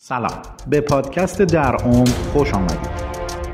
سلام، به پادکست در عمق خوش آمدید.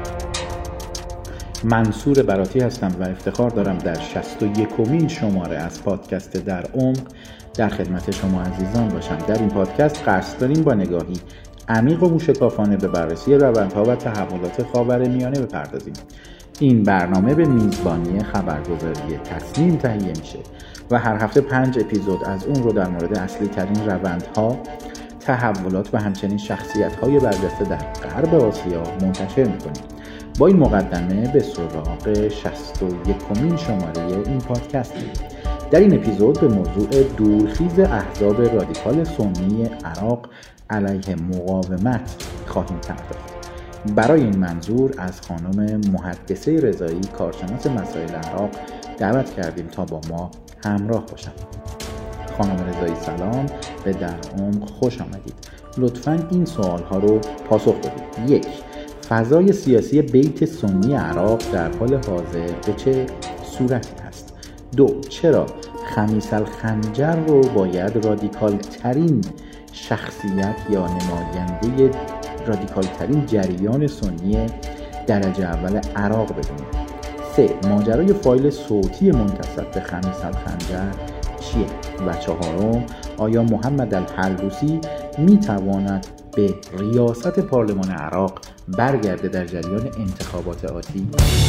منصور براتی هستم و افتخار دارم در 61مین شماره از پادکست در عمق در خدمت شما عزیزان باشم. در این پادکست قصد داریم با نگاهی عمیق و موشکافانه به بررسی روندها و تحولات خاورمیانه بپردازیم. این برنامه به میزبانی خبرگزاری تصمیم تهیه میشه و هر هفته 5 اپیزود از اون رو در مورد اصلی ترین روندها، تحولات و همچنین شخصیت‌های برجسته در غرب آسیا منتشر می‌کنیم. با این مقدمه به سراغ 61مین شماره این پادکست می‌ریم. در این اپیزود به موضوع دورخیز احزاب رادیکال سنی عراق علیه مقاومت خواهیم پرداخت. برای این منظور از خانم محدثه رضایی، کارشناس مسائل عراق، دعوت کردیم تا با ما همراه باشند. خانم رضایی سلام، به در عمق خوش آمدید. لطفاً این سوال‌ها رو پاسخ بدید. 1. فضای سیاسی بیت سنی عراق در حال حاضر به چه صورتی است؟ 2. چرا خمیس الخنجر رو باید رادیکال ترین شخصیت یا نماینده رادیکال ترین جریان سنی درجه اول عراق بدونیم؟ 3. ماجرای فایل صوتی منتسب به خمیس الخنجر چیه؟ و 4. آیا محمد الحلبوسی میتواند به ریاست پارلمان عراق برگرده در جریان انتخابات آتی؟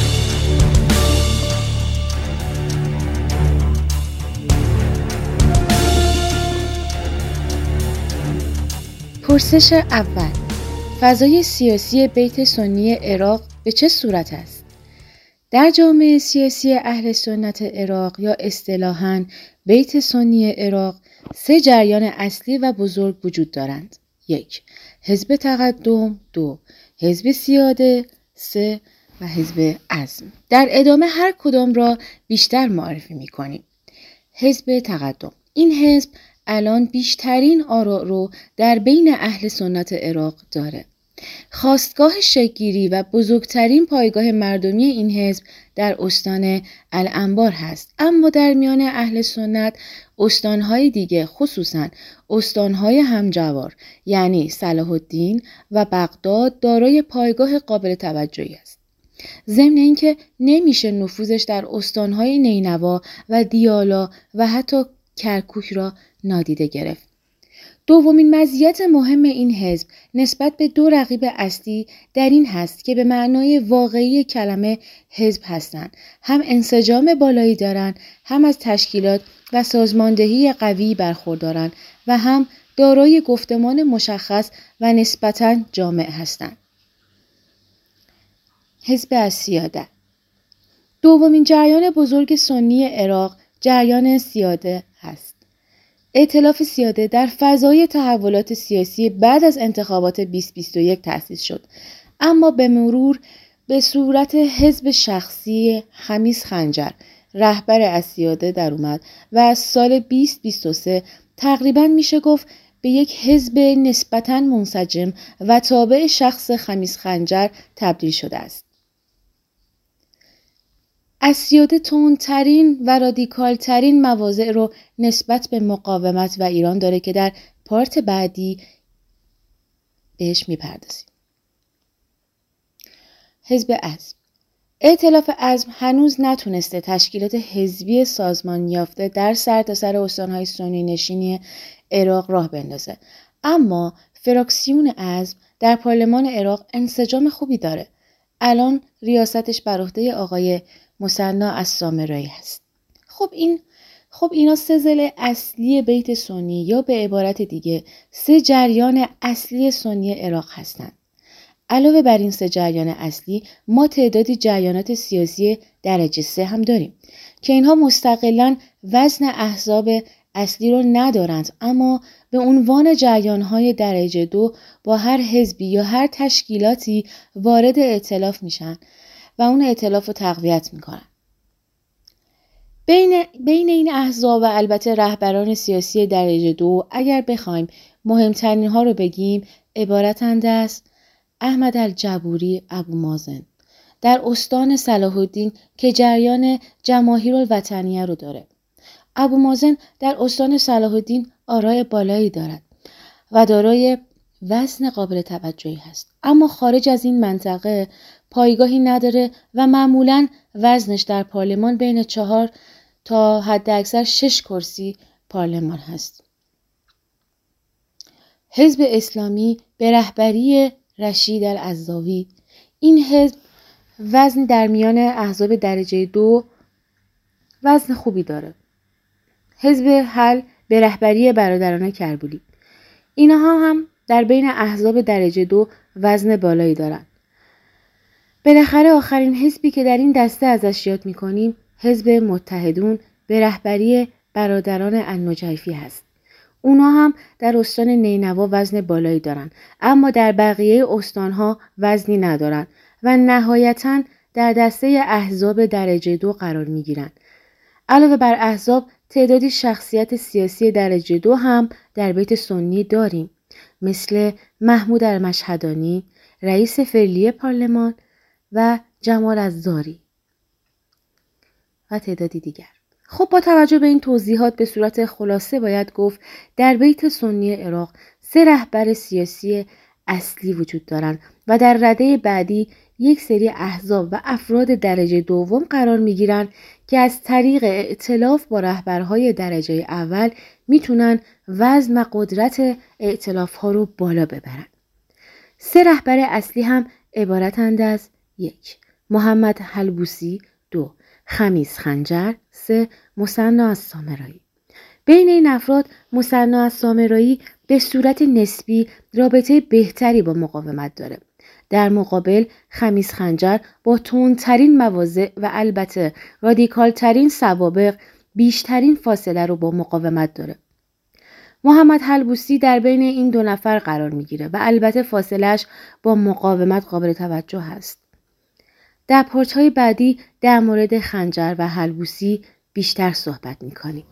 پرسش اول: فضای سیاسی بیت سنی عراق به چه صورت است؟ در جامعه سیاسی اهل سنت عراق یا اصطلاحاً بیت سنی عراق 3 جریان اصلی و بزرگ وجود دارند. 1. حزب تقدم، 2. حزب سیاده، 3. و حزب عزم. در ادامه هر کدام را بیشتر معرفی می‌کنیم. حزب تقدم: این حزب الان بیشترین آراء رو در بین اهل سنت عراق داره. خاستگاه شکل‌گیری و بزرگترین پایگاه مردمی این حزب در استان الانبار هست، اما در میان اهل سنت استانهای دیگه، خصوصاً استانهای همجوار یعنی صلاح الدین و بغداد، دارای پایگاه قابل توجهی است. ضمن اینکه نمیشه نفوذش در استانهای نینوا و دیالا و حتی کرکوک را نادیده گرفت. دومین مزیت مهم این حزب نسبت به 2 رقیب اصلی در این هست که به معنای واقعی کلمه حزب هستند. هم انسجام بالایی دارند، هم از تشکیلات و سازماندهی قوی برخوردارند و هم دارای گفتمان مشخص و نسبتاً جامع هستند. حزب السیاده: دومین جریان بزرگ سنی عراق جریان سیاده هست. ائتلاف سیاده در فضای تحولات سیاسی بعد از انتخابات 2021 تأسیس شد، اما به مرور به صورت حزب شخصی خمیس خنجر، رهبر السیاده، در اومد و از سال 2023 تقریباً میشه گفت به یک حزب نسبتاً منسجم و تابع شخص خمیس خنجر تبدیل شده است. السیاده تندترین و رادیکال ترین مواضع رو نسبت به مقاومت و ایران داره که در پارت بعدی بهش میپردازیم. حزب عزم: ائتلاف عزم هنوز نتونسته تشکیلات حزبی سازمان یافته در سرتاسر استانهای سنی نشینی عراق راه بندازه، اما فراکسیون عزم در پارلمان عراق انسجام خوبی داره. الان ریاستش بر عهده آقای مثنی السامرایی است. خب اینا 3 ضلع اصلی بیت سنی یا به عبارت دیگه 3 جریان اصلی سنی عراق هستند. علاوه بر این 3 جریان اصلی ما تعدادی جریانات سیاسی درجه 3 هم داریم که اینها مستقلاً وزن احزاب اصلی رو ندارند، اما به عنوان جریان‌های درجه 2 با هر حزبی یا هر تشکیلاتی وارد ائتلاف میشن و اون ائتلاف رو تقویت میکنن. بین این احزاب و البته رهبران سیاسی درجه 2 اگر بخوایم مهمترین ها رو بگیم، عبارتند از احمد الجبوری ابومازن در استان صلاح الدین که جریان جماهیر الوطنیه رو داره. ابومازن در استان صلاح الدین آراء بالایی دارد و دارای وزن قابل توجهی هست. اما خارج از این منطقه پایگاهی نداره و معمولاً وزنش در پارلمان بین 4 تا حد اکثر 6 کرسی پارلمان هست. حزب اسلامی به رهبری رشید العزاوی، این حزب وزن در میان احزاب درجه 2 وزن خوبی داره. حزب حل به رهبری برادران کربولی، اینها هم در بین احزاب درجه 2 وزن بالایی دارن. بالاخره آخرین حزبی که در این دسته ازش یاد میکنیم حزب متحدون به رهبری برادران النجیفی هست. اونا هم در استان نینوا وزن بالایی دارن، اما در بقیه استانها وزنی ندارن و نهایتاً در دسته احزاب درجه 2 قرار میگیرن. علاوه بر احزاب تعدادی شخصیت سیاسی درجه 2 هم در بیت سنی داریم، مثل محمود المشهدانی، رئیس فعلی پارلمان و جمال الزاری و تعدادی دیگر. خب با توجه به این توضیحات به صورت خلاصه باید گفت در بیت سنی عراق 3 رهبر سیاسی اصلی وجود دارند و در رده بعدی یک سری احزاب و افراد درجه دوم قرار میگیرند که از طریق ائتلاف با رهبرهای درجه اول میتونن وزن و قدرت ائتلاف ها رو بالا ببرن. 3 رهبر اصلی هم عبارتند از 1. محمد حلبوسی، 2. خمیس خنجر، 3. مثنی السامرایی. بین این افراد مثنی السامرایی به صورت نسبی رابطه بهتری با مقاومت داره. در مقابل خمیس خنجر با تندترین مواضع و البته رادیکالترین سوابق بیشترین فاصله رو با مقاومت داره. محمد حلبوسی در بین این 2 نفر قرار میگیره و البته فاصلهش با مقاومت قابل توجه هست. در پارت‌های بعدی در مورد خنجر و حلبوسی بیشتر صحبت میکنیم.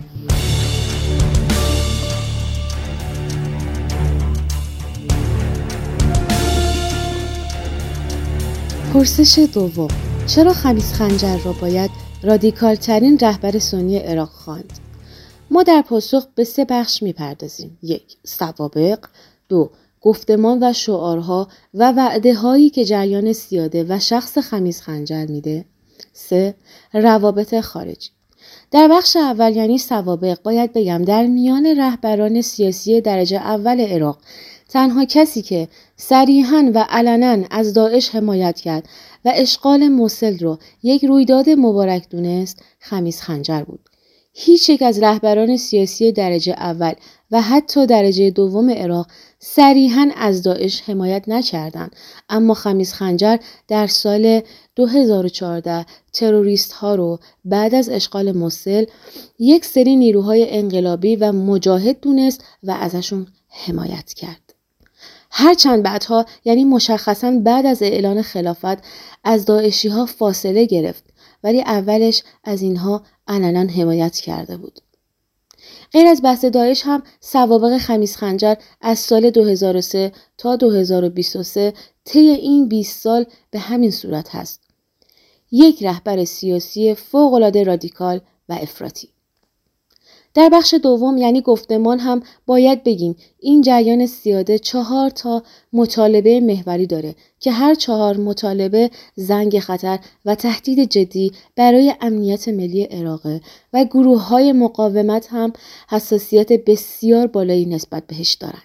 پرسش دوم: چرا خمیس خنجر را باید رادیکال ترین رهبر سنی عراق خواند؟ ما در پاسخ به 3 بخش میپردازیم. 1. سوابق. 2. گفتمان و شعارها و وعده هایی که جریان سیاده و شخص خمیس خنجر میده. 3. روابط خارجی. در بخش اول یعنی سوابق باید بگم در میان رهبران سیاسی درجه اول عراق تنها کسی که صریحاً و علناً از داعش حمایت کرد و اشغال موصل رو یک رویداد مبارک دونست خمیس خنجر بود. هیچ یک از رهبران سیاسی درجه اول و حتی درجه دوم عراق صریحاً از داعش حمایت نکردند، اما خمیس خنجر در سال 2014 تروریست ها رو بعد از اشغال موصل یک سری نیروهای انقلابی و مجاهد دونست و ازشون حمایت کرد. هرچند بعدها یعنی مشخصاً بعد از اعلان خلافت از داعشی ها فاصله گرفت، ولی اولش از اینها علنا حمایت کرده بود. غیر از بحث داعش هم سوابق خمیس خنجر از سال 2003 تا 2023 طی این 20 سال به همین صورت هست. یک رهبر سیاسی فوق‌العاده رادیکال و افراطی. در بخش دوم یعنی گفتمان هم باید بگیم این جریان سیاده 4 تا مطالبه محوری داره که هر 4 مطالبه زنگ خطر و تهدید جدی برای امنیت ملی عراق و گروه‌های مقاومت هم حساسیت بسیار بالایی نسبت بهش دارند.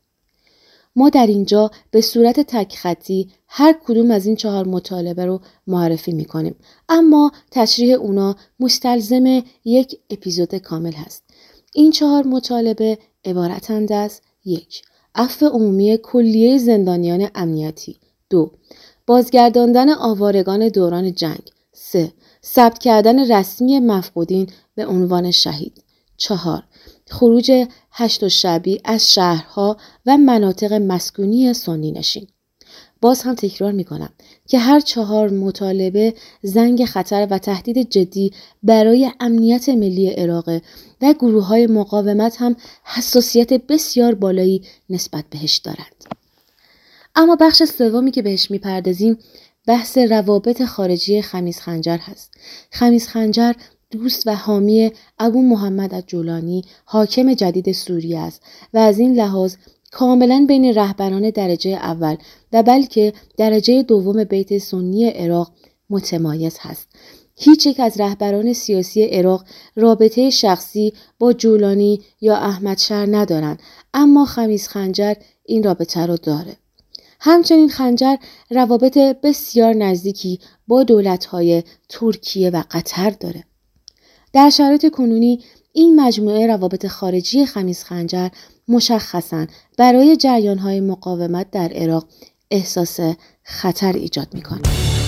ما در اینجا به صورت تک خطی هر کدوم از این 4 مطالبه رو معرفی میکنیم، اما تشریح اونا مستلزم یک اپیزود کامل هست. این 4 مطالبه عبارتند از 1. عفو عمومی کلیه زندانیان امنیتی. 2. بازگرداندن آوارگان دوران جنگ. 3. ثبت کردن رسمی مفقودین به عنوان شهید. 4. خروج 8 شعبی از شهرها و مناطق مسکونی سنی نشین. باز هم تکرار میکنم که هر 4 مطالبه زنگ خطر و تهدید جدی برای امنیت ملی عراق و گروه‌های مقاومت هم حساسیت بسیار بالایی نسبت بهش دارند. اما بخش سومی که بهش میپردازیم بحث روابط خارجی خمیس خنجر هست. خمیس خنجر دوست و حامی ابو محمد الجولانی حاکم جدید سوریه است و از این لحاظ کاملا بین رهبران درجه اول و بلکه درجه دوم بیت سنی عراق متمایز هست. هیچ یک از رهبران سیاسی عراق رابطه شخصی با جولانی یا احمد شهر ندارن، اما خمیس خنجر این رابطه رو داره. همچنین خنجر روابط بسیار نزدیکی با دولت‌های ترکیه و قطر داره. در شرایط کنونی این مجموعه روابط خارجی خمیس خنجر مشخصاً برای جریان‌های مقاومت در عراق احساس خطر ایجاد می‌کنه.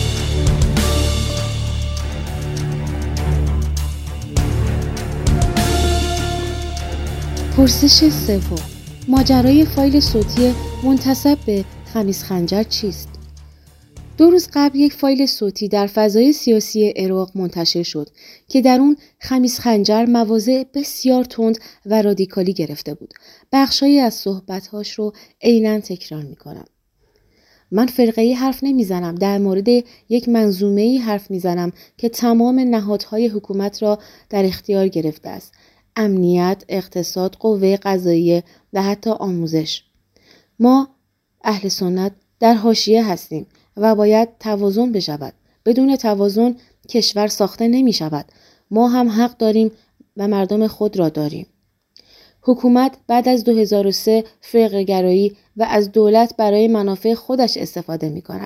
پرسش سوم: ماجرای فایل صوتی منتسب به خمیس خنجر چیست؟ 2 روز قبل یک فایل صوتی در فضای سیاسی عراق منتشر شد که در اون خمیس خنجر مواضع بسیار تند و رادیکالی گرفته بود. بخشایی از صحبت‌هاش رو عیناً تکرار می‌کنم. من فرقه‌ای حرف نمیزنم، در مورد یک منظومه‌ای حرف میزنم که تمام نهادهای حکومت را در اختیار گرفته است. امنیت، اقتصاد، قوه قضاییه و حتی آموزش. ما اهل سنت در حاشیه هستیم و باید توازن بشود. بدون توازن کشور ساخته نمی شود. ما هم حق داریم و مردم خود را داریم. حکومت بعد از 2003 فرقه‌گرایی و از دولت برای منافع خودش استفاده می کند.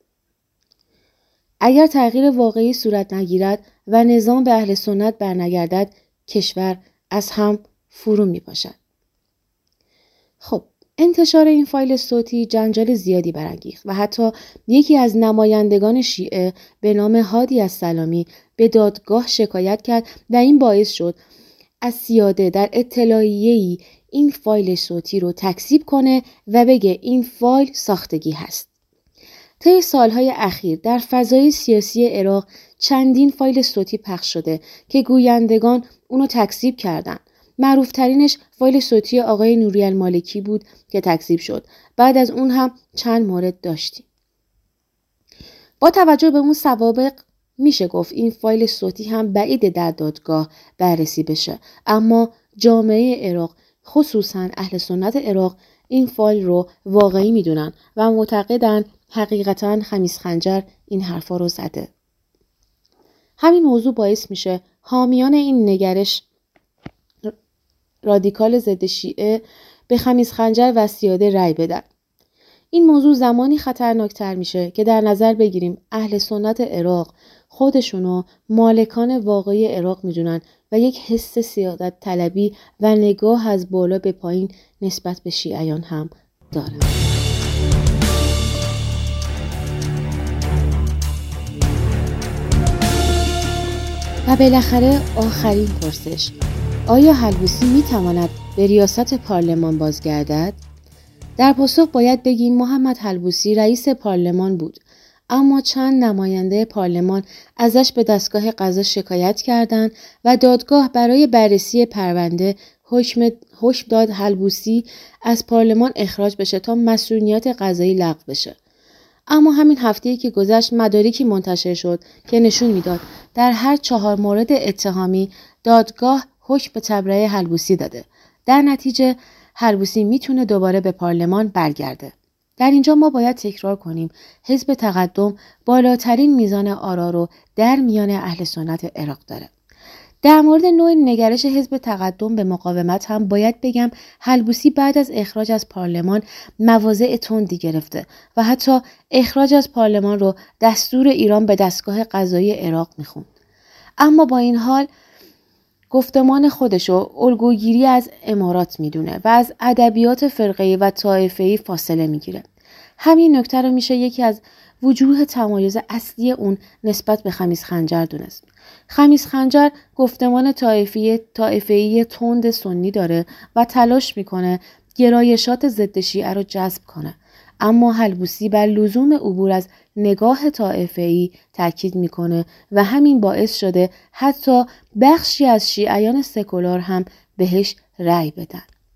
اگر تغییر واقعی صورت نگیرد و نظام به اهل سنت برنگردد، کشور از هم فرو می باشد. خب، انتشار این فایل صوتی جنجال زیادی برانگیخت و حتی یکی از نمایندگان شیعه به نام هادی السلامی به دادگاه شکایت کرد و این باعث شد از سیاده در اطلاعیه‌ای این فایل صوتی رو تکذیب کنه و بگه این فایل ساختگی هست. طی سالهای اخیر در فضای سیاسی عراق چندین فایل صوتی پخش شده که گویندگان اونو تکذیب کردن. معروف ترینش فایل صوتی آقای نوری المالکی بود که تکذیب شد. بعد از اون هم چند مورد داشتیم. با توجه به اون سوابق میشه گفت این فایل صوتی هم بعید در دادگاه بررسی بشه، اما جامعه عراق خصوصا اهل سنت عراق این فایل رو واقعی میدونن و معتقدن حقیقتا خمیس خنجر این حرفا رو زده. همین موضوع باعث میشه حامیان این نگرش رادیکال ضد شیعه به خمیس خنجر و سیاده رأی بدن. این موضوع زمانی خطرناکتر میشه که در نظر بگیریم اهل سنت عراق خودشونو مالکان واقعی عراق میدونن و یک حس سیادت طلبی و نگاه از بالا به پایین نسبت به شیعیان هم دارن. و بالاخره آخرین پرسش: آیا حلبوسی میتواند به ریاست پارلمان بازگردد؟ در پاسخ باید بگیم محمد حلبوسی رئیس پارلمان بود، اما چند نماینده پارلمان ازش به دستگاه قضا شکایت کردند و دادگاه برای بررسی پرونده حکم داد حلبوسی از پارلمان اخراج بشه تا مسئولیت قضایی لغو بشه. اما همین هفته‌ای که گذشت مدارکی منتشر شد که نشون میداد در هر 4 مورد اتهامی دادگاه حکم به تبرئه حلبوسی داده. در نتیجه حلبوسی میتونه دوباره به پارلمان برگرده. در اینجا ما باید تکرار کنیم حزب تقدم بالاترین میزان آرا رو در میان اهل سنت عراق داره. در مورد نوع نگرش حزب تقدم به مقاومت هم باید بگم حلبوسی بعد از اخراج از پارلمان مواضع تندی گرفته و حتی اخراج از پارلمان رو دستور ایران به دستگاه قضایی عراق میخوند. اما با این حال گفتمان خودشو الگوگیری از امارات میدونه و از ادبیات فرقه‌ای و طایفه‌ای فاصله میگیره. همین نکته رو میشه یکی از وجوه تمایز اصلی اون نسبت به خمیس خنجر دونست. خمیس خنجر گفتمان طایفه‌ای تند سنی داره و تلاش میکنه گرایشات ضد شیعه رو جذب کنه، اما حلبوسی بر لزوم عبور از نگاه طایفه‌ای تاکید میکنه و همین باعث شده حتی بخشی از شیعیان سکولار هم بهش رأی بدن.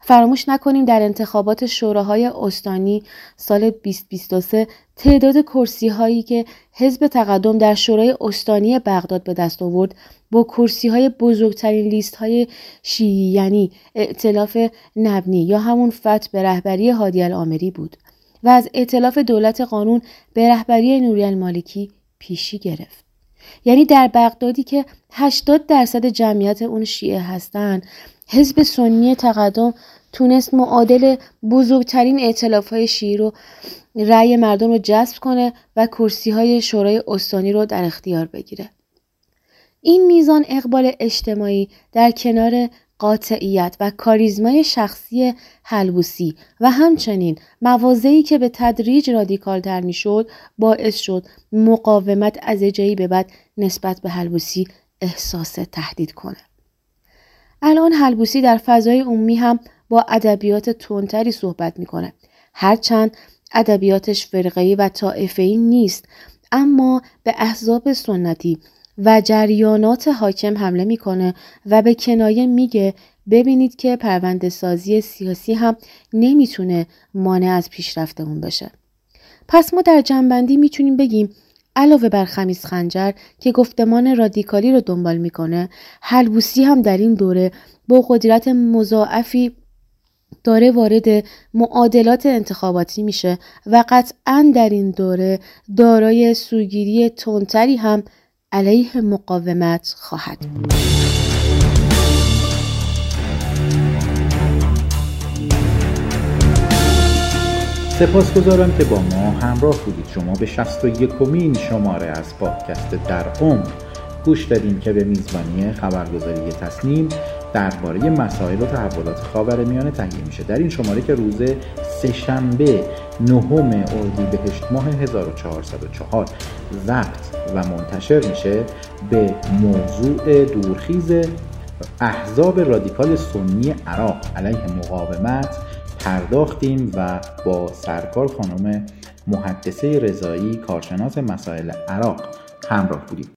فراموش نکنیم در انتخابات شوراهای استانی سال 2023 تعداد کرسی‌هایی که حزب تقدم در شورای استانی بغداد به دست آورد با کرسی‌های بزرگترین لیست‌های شیعی یعنی ائتلاف نبنی یا همون فتح به رهبری هادی العامری بود و از ائتلاف دولت قانون به رهبری نوری المالکی پیشی گرفت. یعنی در بغدادی که 80% جمعیت اون شیعه هستن، حزب سنی تقدم تونست معادل بزرگترین ائتلاف‌های شیعی رو رأی مردم رو جذب کنه و کرسی‌های شورای استانی رو در اختیار بگیره. این میزان اقبال اجتماعی در کنار قاطعیت و کاریزمای شخصی حلبوسی و همچنین مواضعی که به تدریج رادیکال‌تر میشد باعث شد مقاومت از جایی به بعد نسبت به حلبوسی احساس تهدید کنه. الان حلبوسی در فضای عمومی هم با ادبیات تندتری صحبت میکنه. هرچند ادبیاتش فرقه‌ای و طائفه‌ای نیست، اما به احزاب سنتی و جریانات حاکم حمله میکنه و به کنایه میگه ببینید که پرونده سازی سیاسی هم نمیتونه مانع از پیشرفت اون بشه. پس ما در جنبندی میتونیم بگیم علاوه بر خمیس خنجر که گفتمان رادیکالی رو دنبال میکنه، حلبوسی هم در این دوره با قدرت مضاعفی داره وارد معادلات انتخاباتی میشه و قطعاً در این دوره دارای سوگیری تندتری هم علیه مقاومت خواهد بود. سپاسگزارم که با ما همراه بودید. شما به 61مین شماره از پادکست در عمق گوش دادیم که به میزبانی خبرگزاری تصنیم درباره مسائل و تحولات خاورمیانه تهیه میشه. در این شماره که روز سه‌شنبه 9 اردیبهشت ماه 1404 ضبط و منتشر میشه به موضوع دورخیز احزاب رادیکال سنی عراق علیه مقاومت پرداختیم و با سرکار خانم محدثه رضایی کارشناس مسائل عراق همراه بودیم.